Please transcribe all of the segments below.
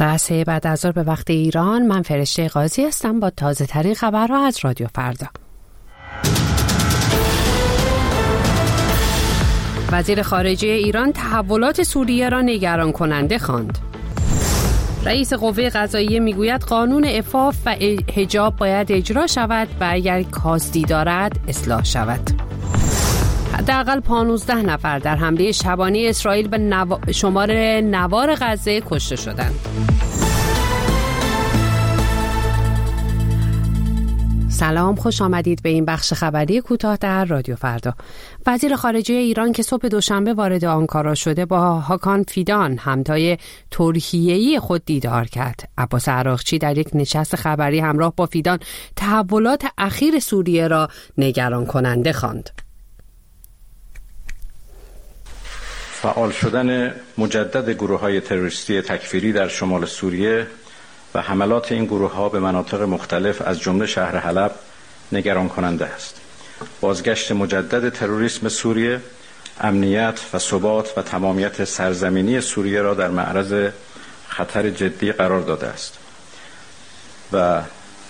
ساعت 3 بعد از ظهر به وقت ایران. من فرشته قاضی هستم با تازه ترین خبرها از رادیو فردا. وزیر خارجه ایران تحولات سوریه را نگران کننده خواند. رئیس قوه قضاییه میگوید قانون عفاف و حجاب باید اجرا شود و اگر کاستی دارد اصلاح شود. حداقل 15 نفر در حمله شبانه اسرائیل به شمال نوار غزه کشته شدند. سلام، خوش آمدید به این بخش خبری کوتاه در رادیو فردا. وزیر خارجه ایران که صبح دوشنبه وارد آنکارا شده با هاکان فیدان همتای ترکیه‌ای خود دیدار کرد. عباس عراقچی در یک نشست خبری همراه با فیدان تحولات اخیر سوریه را نگران کننده خواند. فعال شدن مجدد گروه‌های تروریستی تکفیری در شمال سوریه و حملات این گروه‌ها به مناطق مختلف از جمله شهر حلب نگران کننده است. بازگشت مجدد تروریسم سوریه، امنیت و ثبات و تمامیت سرزمینی سوریه را در معرض خطر جدی قرار داده است و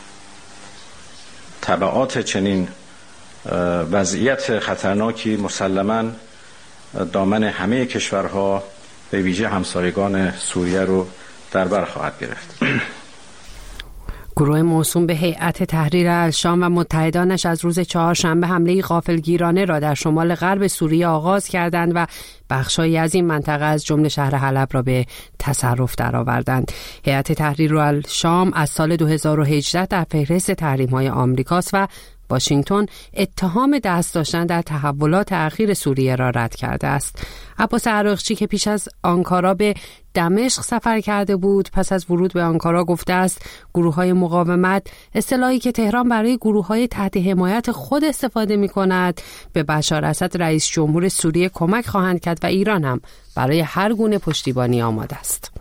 تبعات چنین وضعیت خطرناکی مسلماً دامن همه کشورها به ویژه همسایگان سوریه رو در بر خواهد گرفت. گروه موسوم به هیئت تحریر الشام و متحدانش از روز چهارشنبه حمله غافلگیرانه را در شمال غرب سوریه آغاز کردند و بخشایی از این منطقه از جمله شهر حلب را به تصرف درآوردند. هیئت تحریر الشام از سال 2018 در فهرست تحریم‌های آمریکاست و واشنگتن اتهام دست داشتن در تحولات اخیر سوریه را رد کرده است. عباس عراقچی که پیش از آنکارا به دمشق سفر کرده بود، پس از ورود به آنکارا گفته است گروه‌های مقاومت، اصطلاحی که تهران برای گروه‌های تحت حمایت خود استفاده می‌کند، به بشار اسد رئیس جمهور سوریه کمک خواهند کرد و ایران هم برای هر گونه پشتیبانی آماده است.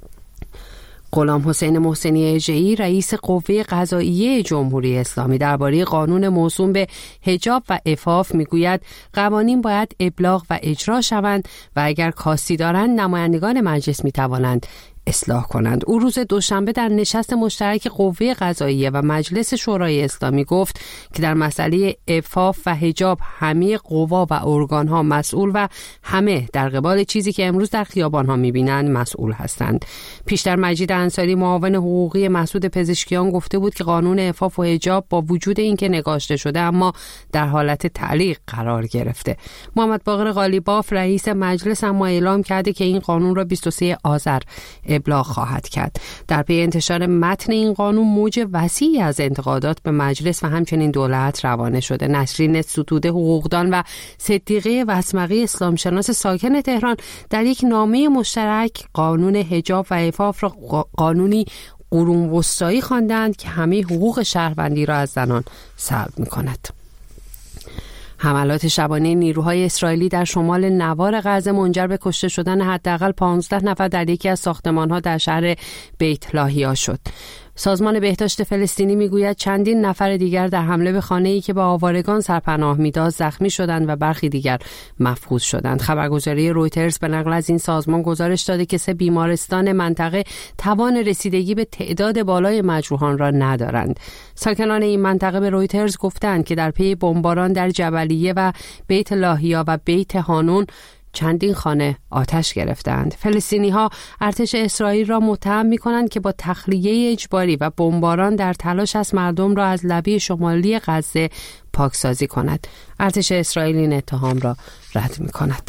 غلام حسین محسنی اژه‌ای رئیس قوه قضاییه جمهوری اسلامی درباره قانون موسوم به حجاب و عفاف میگوید قوانین باید ابلاغ و اجرا شوند و اگر کاستی دارند نمایندگان مجلس میتوانند اصلاح کنند. او روز دوشنبه در نشست مشترک قوه قضاییه و مجلس شورای اسلامی گفت که در مسئله عفاف و حجاب همه قوا و ارگان‌ها مسئول و همه در قبال چیزی که امروز در خیابان‌ها می‌بینند مسئول هستند. پیشتر مجید انصاری معاون حقوقی مسعود پزشکیان گفته بود که قانون عفاف و حجاب با وجود اینکه نگاشته شده اما در حالت تعلیق قرار گرفته. محمد باقر قالیباف رئیس مجلس اما اعلام کرده که این قانون را 23 آذر ابلاغ خواهد کرد. در پی انتشار متن این قانون موج وسیعی از انتقادات به مجلس و همچنین دولت روانه شده. نسرین ستوده حقوقدان و صدیقه وسمقی اسلامشناس ساکن تهران در یک نامه مشترک قانون حجاب و عفاف را قانونی قرون وسطایی خواندند که همه حقوق شهروندی را از زنان سلب می‌کند. حملات شبانه نیروهای اسرائیلی در شمال نوار غزه منجر به کشته شدن حداقل 15 نفر در یکی از ساختمان‌ها در شهر بیت لاهیا شد. سازمان بهداشت فلسطینی میگوید چندین نفر دیگر در حمله به خانه‌ای که به آوارگان سرپناه میداد زخمی شدند و برخی دیگر مفقود شدند. خبرگزاری رویترز به نقل از این سازمان گزارش داده که 3 بیمارستان منطقه توان رسیدگی به تعداد بالای مجروحان را ندارند. ساکنان این منطقه به رویترز گفتند که در پی بمباران در جبلیه و بیت لاهیا و بیت هانون چندین خانه آتش گرفتند. فلسطینی‌ها ارتش اسرائیل را متهم می‌کنند که با تخلیه اجباری و بمباران در تلاش است مردم را از لبه شمالی غزه پاکسازی کند. ارتش اسرائیل این اتهام را رد می‌کند.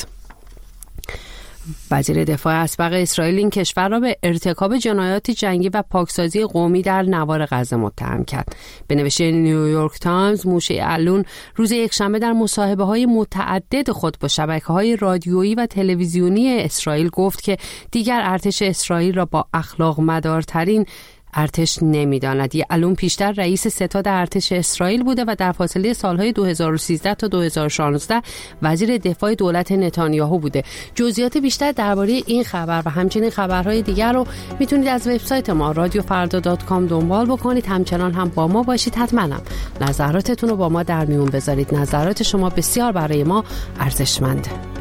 وزیر دفاع اسبق اسرائیل این کشور را به ارتکاب جنایات جنگی و پاکسازی قومی در نوار غزه متهم کرد. به نوشته نیویورک تایمز، موشه علون روز یکشنبه در مصاحبه‌های متعدد خود با شبکه‌های رادیویی و تلویزیونی اسرائیل گفت که دیگر ارتش اسرائیل را با اخلاق مدارترین ارتش نمیداند. علون پیشتر رئیس ستاد ارتش اسرائیل بوده و در فاصله سالهای 2013 تا 2016 وزیر دفاع دولت نتانیاهو بوده. جزئیات بیشتر درباره این خبر و همچنین خبرهای دیگر رو میتونید از وبسایت ما radiofarda.com دنبال بکنید. همچنان هم با ما باشید. حتما هم نظراتتون رو با ما در میون بذارید. نظرات شما بسیار برای ما ارزشمنده.